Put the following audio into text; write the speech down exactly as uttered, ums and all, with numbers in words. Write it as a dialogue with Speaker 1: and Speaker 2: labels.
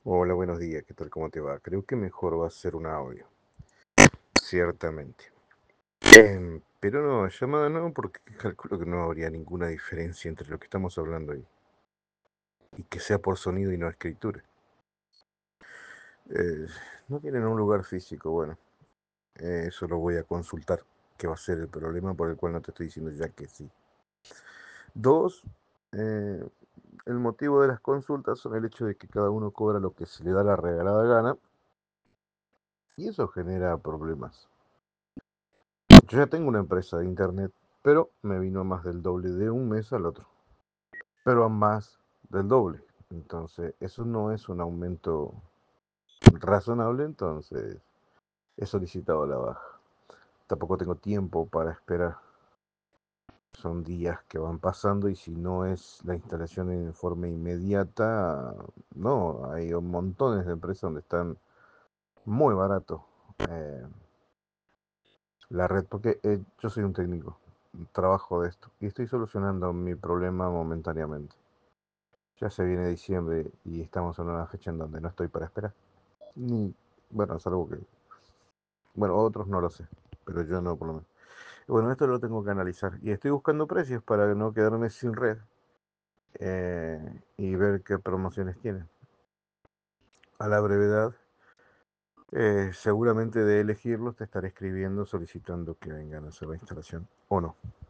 Speaker 1: Hola, buenos días, ¿qué tal? ¿Cómo te va? Creo que mejor va a ser un audio, ciertamente. Em, pero no, llamada no, porque calculo que no habría ninguna diferencia entre lo que estamos hablando ahí. Y que sea por sonido y no escritura. Eh, no tienen un lugar físico, bueno, eh, eso lo voy a consultar, que va a ser el problema por el cual no te estoy diciendo ya que sí. Dos, eh, el motivo de las consultas son el hecho de que cada uno cobra lo que se le da la regalada gana, y eso genera problemas. Yo ya tengo una empresa de internet, pero me vino a más del doble de un mes al otro. Pero a más del doble. Entonces, eso no es un aumento razonable, entonces he solicitado la baja. Tampoco tengo tiempo para esperar. Son días que van pasando y si no es la instalación en forma inmediata, no, hay montones de empresas donde están muy barato eh, la red, porque eh, yo soy un técnico, trabajo de esto y estoy solucionando mi problema momentáneamente. Ya se viene diciembre y estamos en una fecha en donde no estoy para esperar. Ni, bueno, es algo que, bueno, otros no lo sé, pero yo no por lo menos. Bueno, esto lo tengo que analizar y estoy buscando precios para no quedarme sin red eh, y ver qué promociones tienen. A la brevedad, eh, seguramente de elegirlos te estaré escribiendo solicitando que vengan a hacer la instalación o no.